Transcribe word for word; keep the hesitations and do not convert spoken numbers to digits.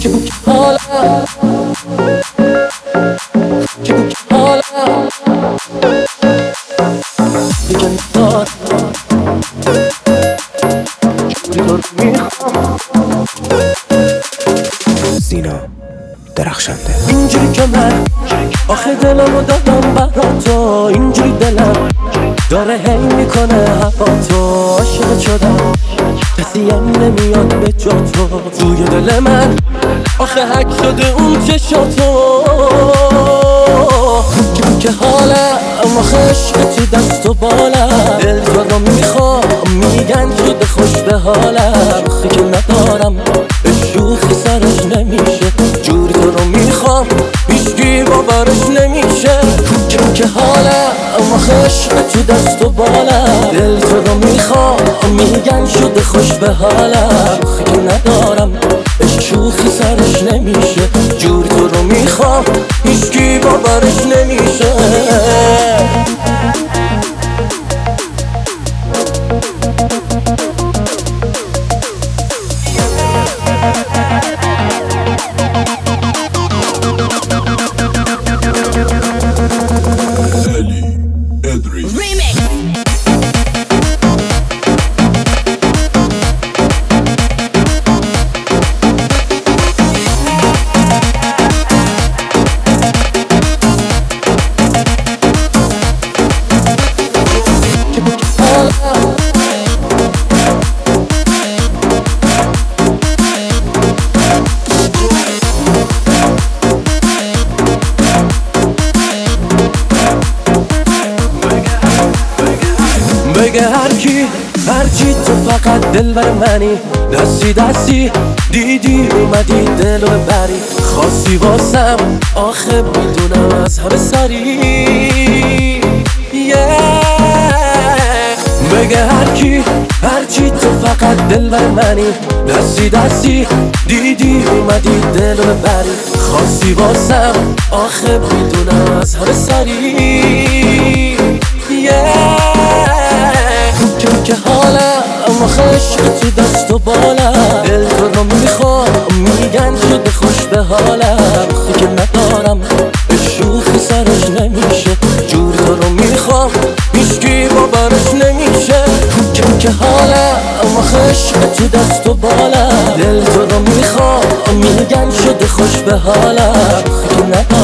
حالم که حالم دیگه ندارم جوری تو رو میخوام. سینا درخشنده. اینجوری که من آخه دلمو دادم برا تو، اینجوری دلم داره هی میکنه هوا تو. عاشق شدم کسی هم نمیاد به جا تو، توی دل من آخه حک شده اون چشاتو. که حالم آخه عشق تو دست و بالم، دل تو رو میخوام میگن شده خوش به حالم. آخه که ندارم به شوخی سرش نمیشه، جوری تو رو میخوام هیچکی باورش نمیشه. که حالم آخه عشق تو دست و بالم، دل تو رو میخوام میگن شده خوش به حالم. آخه که ندارم به شوخی سرش نمیشه، جوری تو رو میخوام هیچکی باورش نمیشه. بگه هر کی هر چی تو فقط دل بر منی، دستی دستی دیدی اومدی دل رو ببری. خواستی واسم آخه میدونم از همه سری yeah. بگه هر کی هر چی تو فقط دل بر منی، دستی دستی دیدی اومدی دل رو ببری. خواستی واسم آخه میدونم از همه سری yeah. که حالم آخه عشق تو دست و بالم، دل تو رو میخوام میگن شده خوش به حالم. آخه که ندارم به شوخی سرش نمیشه، جوری تو رو میخوام هیچکی باورش نمیشه. که حالم آخه عشق تو دست و بالم، دل تو رو میخوام میگن شده خوش به حالم. آخه که ندارم